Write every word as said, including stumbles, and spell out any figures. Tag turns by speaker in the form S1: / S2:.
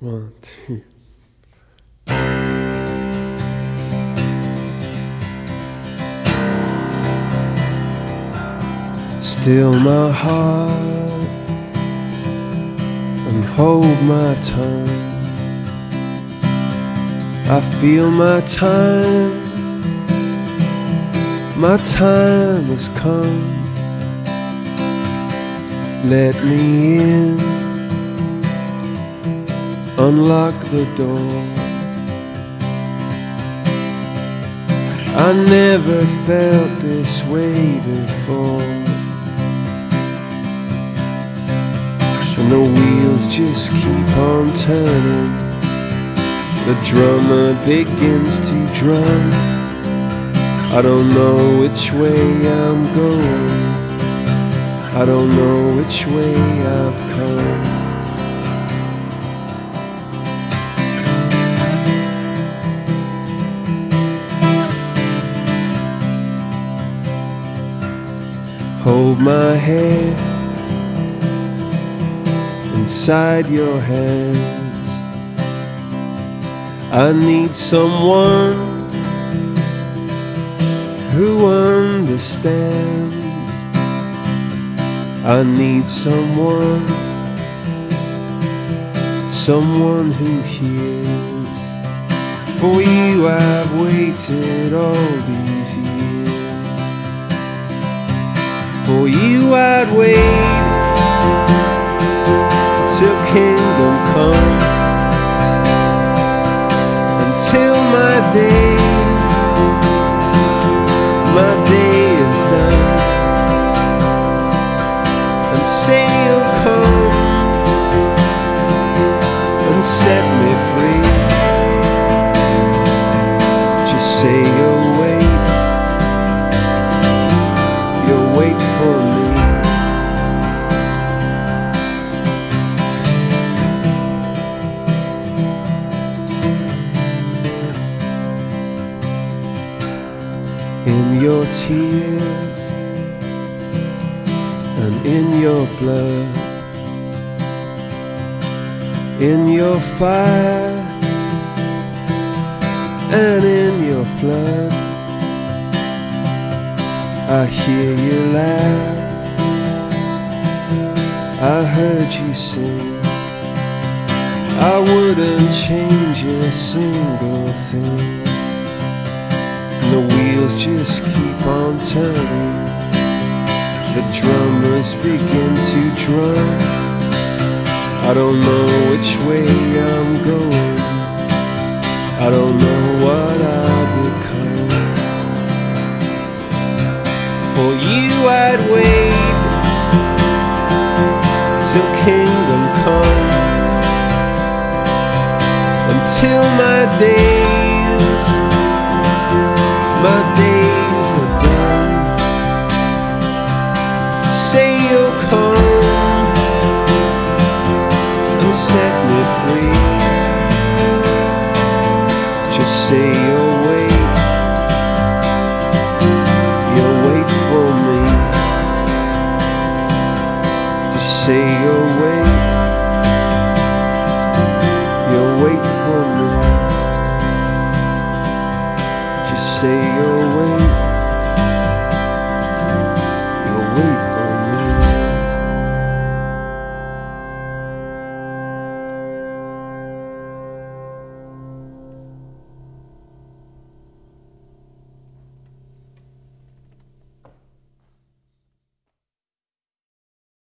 S1: One, two. Still my heart and hold my tongue. I feel my time, my time has come. Let me in, unlock the door. I never felt this way before, and the wheels just keep on turning. The drummer begins to drum. I don't know which way I'm going, I don't know which way I've come. Hold my head inside your hands. I need someone who understands. I need someone, someone who hears. For you I've waited all these years. For you I'd wait till kingdom come, until my day, my day is done. And say you'll come and set me free. Just say you'll wait, you'll wait for me. In your tears and in your blood, in your fire and in your flood, I hear you laugh, I heard you sing. I wouldn't change a single thing. The wheels just keep on turning. The drummers begin to drum. I don't know which way I'm going, I don't know what I'll become. For you I'd wait till kingdom come, until my days, my days are done. Say you'll come and set me free. Just say you'll wait, you'll wait for me. Just say you'll wait, you'll wait for me. Just say you'll